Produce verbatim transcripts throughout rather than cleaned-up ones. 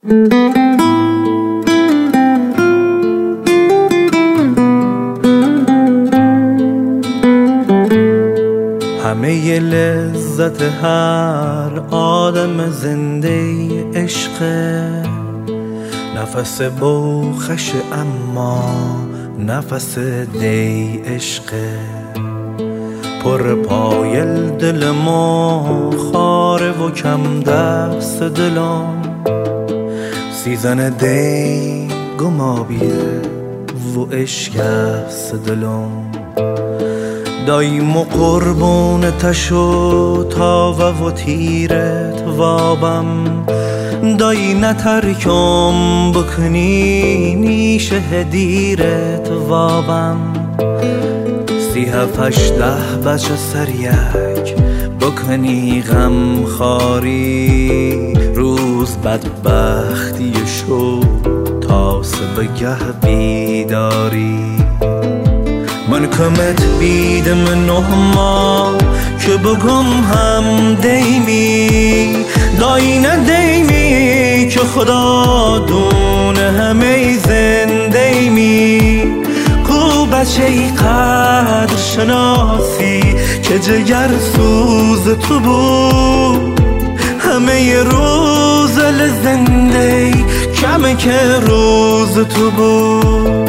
همه لذت هر آدم زنده عشقه، نفس بوخش اما نفس دی عشقه. پر پایل دل ما خاره و کم دست دلم، سیزن دی گمابیه و عشق است دلم. دایم و قربون تشو تاوه و تیرت وابم، دایی نترکم بکنی نیش هدیرت وابم. سی هفتش ده بچه سر یک بکنی غم خاری، روز بدبختی شو تا سبگه بیداری. من کمت بیدم نه ما که بگم هم دیمی، دایی نه دیمی که خدا دونه همه زنده می. کو بچه ای قدر شناسی که جگر سوز تو بود، همه روز لزنده کمه که روز تو بود.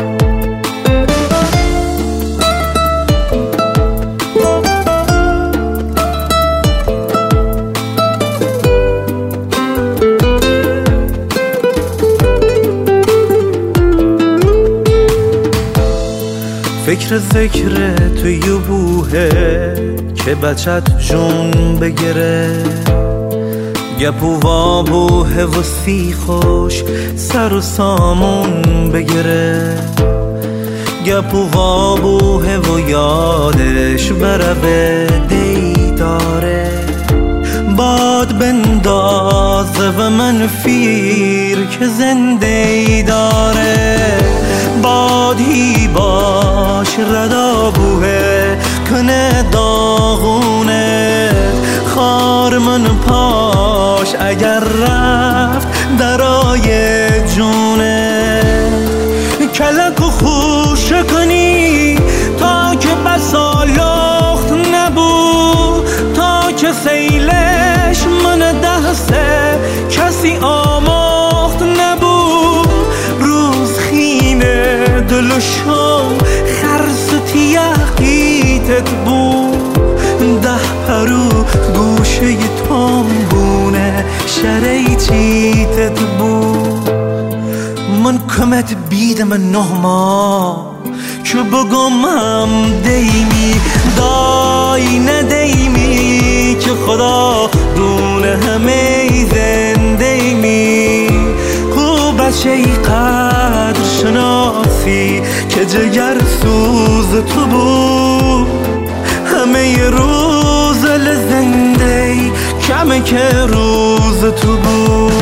فکر ذکر توی بوهه که بچت جون بگیره، گپو و بوهه و سی خوش سر و سامون بگیره. گپو و بوهه و یادش بره به دیداره، باد بندازه و منفیر که زنده داره. بادی باش ردا بوه کنه داغونه، خار من پاش اگر رفت درای جونه. کلک و خوش کنی تا که بسا لخت نبود، تا که سیلش من دسته کسی آماخت نبود. روز خینه دلشو خرس تیقیتت بود، ده پرو گوشه تنبونه شری چیتت بود. من کمت بیدم نه ما که بگم هم دیمی، دای ندیمی که خدا دونه همه زنده می. کو بچه ای قدر شناسی که جگر سوز تو بود، همه روز لزنده کمه که روز تو بود.